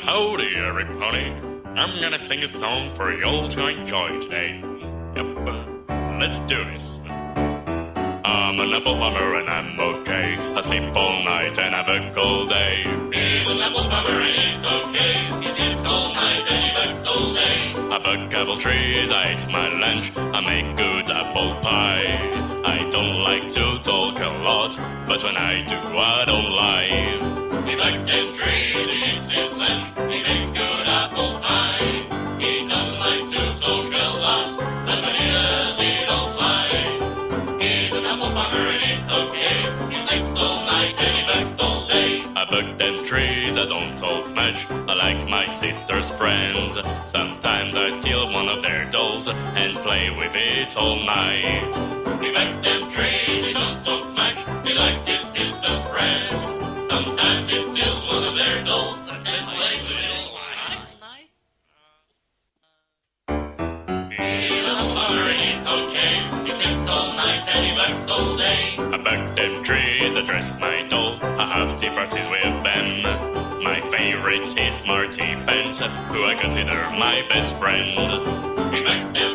howdy, everybody. I'm gonna sing a song for you all to enjoy today. Yep, let's do this. I'm an apple farmer and I'm okay. I sleep all night and have a cold day. He's an apple farmer and he's okay. He sleeps all night and he works all day. I bug apple trees, I eat my lunch. I make good apple pie. I don't like to talk a lot, but when I do, I don't lie. He bugs them trees, he eats his lunch. He makes good apple pie. He doesn't like to talk a lot, but when he does, he don't lie. He's an apple farmer and he's okay. He sleeps all night and he works all day. I bug them trees, I don't talk much. I like my sister's friends. Sometimes I steal one of their dolls and play with it all night. He bugs them trees, he don't talk much. He likes his sister's friends. Sometimes he steals one of their dolls and plays with it all night. He's an apple farmer and he's okay. He sleeps all night and he works all day. I bug them trees, I dress my dolls. I have tea parties with them. My favorite is Marty Pence, who I consider my best friend. He bugs them